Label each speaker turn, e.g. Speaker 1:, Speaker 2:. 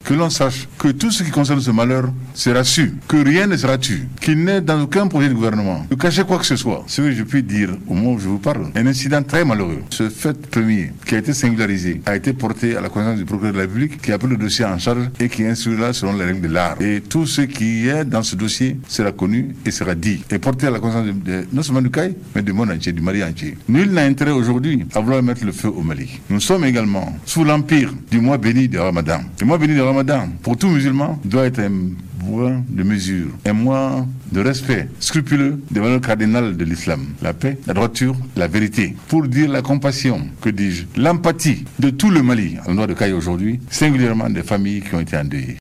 Speaker 1: que l'on sache que tout ce qui concerne ce malheur sera su, que rien ne sera tué, qu'il n'est dans aucun projet de gouvernement de cacher quoi que ce soit. Ce que je puis dire au moment où je vous parle, un incident très malheureux. Ce fait premier, qui a été singularisé, a été porté à la connaissance du procureur de la République, qui a pris le dossier en charge et qui instruira selon les règles de l'art. Et tout ce qui est dans ce dossier sera connu et sera dit. Et porté à la connaissance non seulement du CAI, mais du monde entier, du Mali entier. Nul n'a intérêt aujourd'hui à vouloir mettre le feu au Mali. Nous sommes également sous l'empire du mois béni de Ramadan. Le mois béni de Ramadan, pour tout musulman, doit être un mois de mesure, un mois de respect scrupuleux des valeurs cardinales de l'islam, la paix, la droiture, la vérité. Pour dire la compassion, que dis-je, l'empathie de tout le Mali, à l'endroit de CAI aujourd'hui, singulièrement des familles qui ont été endeuillées.